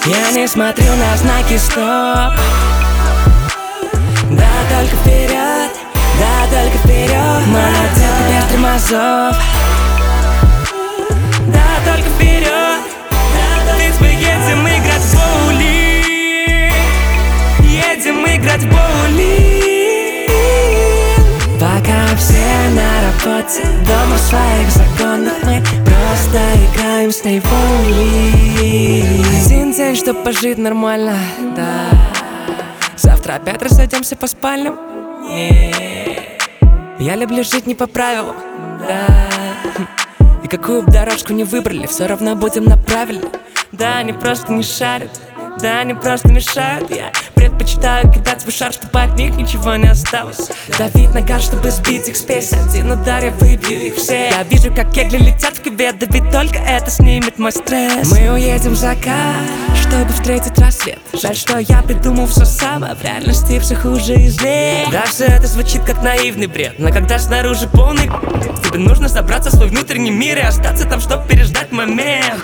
Я не смотрю на знаки стоп. Да, только вперед, да, только вперед. Моя детка без тормозов. Да, только вперед. Ведь мы едем играть в боулинг. Едем играть в боулинг. Пока все на работе, дома в своих загонах, мы просто играем с ней в боулинг. Один день, чтоб пожить нормально, да. Завтра опять разойдемся по спальням. Я люблю жить не по правилам, да. И какую бы дорожку не выбрали, все равно будем на правильной. Да, они просто не шарят, да, они просто мешают. Я предпочитаю кидать свой шар, чтобы от них ничего не осталось. Давить на газ, чтобы сбить их спесь. Один удар, я выбью их все. Я вижу, как кегли летят в кювет, да ведь только это снимет мой стресс. Мы уедем в закат, чтобы встретить рассвет. Жаль, что я придумал все сам, а в реальности все хуже и злее. Да, все это звучит как наивный бред, но когда снаружи полный, тебе нужно собраться в свой внутренний мир и остаться там, чтобы переждать момент.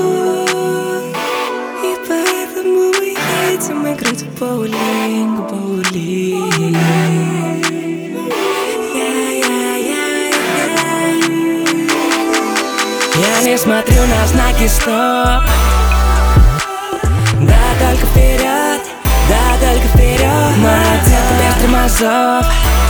И поэтому мы едем играть в боулинг, боулинг. Я не смотрю на знаки стоп. Да, только вперед, да, только вперед. Моя детка без тормозов.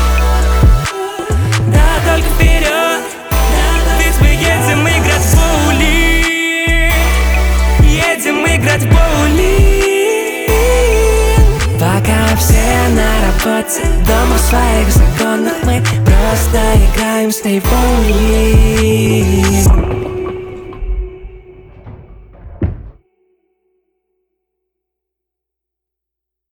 Да, только вперед. Ведь мы едем играть в боулинг. Едем играть в боулинг. Пока все на работе, дома в своих законах, мы просто играем с ней в боулинг.